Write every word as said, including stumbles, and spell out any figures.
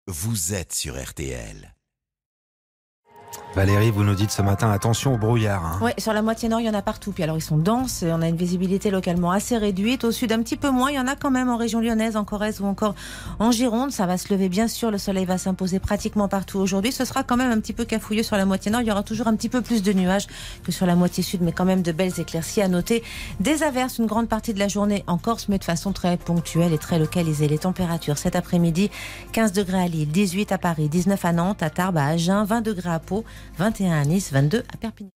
vous êtes sur R T L. Valérie, vous nous dites ce matin, attention au brouillard. Hein. Oui, sur la moitié nord, il y en a partout. Puis alors, ils sont denses. On a une visibilité localement assez réduite. Au sud, un petit peu moins. Il y en a quand même en région lyonnaise, en Corrèze ou encore en Gironde. Ça va se lever, bien sûr. Le soleil va s'imposer pratiquement partout aujourd'hui. Ce sera quand même un petit peu cafouilleux sur la moitié nord. Il y aura toujours un petit peu plus de nuages que sur la moitié sud, mais quand même de belles éclaircies à noter. Des averses une grande partie de la journée en Corse, mais de façon très ponctuelle et très localisée. Les températures cet après-midi, quinze degrés à Lille, dix-huit à Paris, dix-neuf à Nantes, à Tarbes, à Agen, vingt degrés à Pau, vingt et un à Nice, vingt-deux à Perpignan.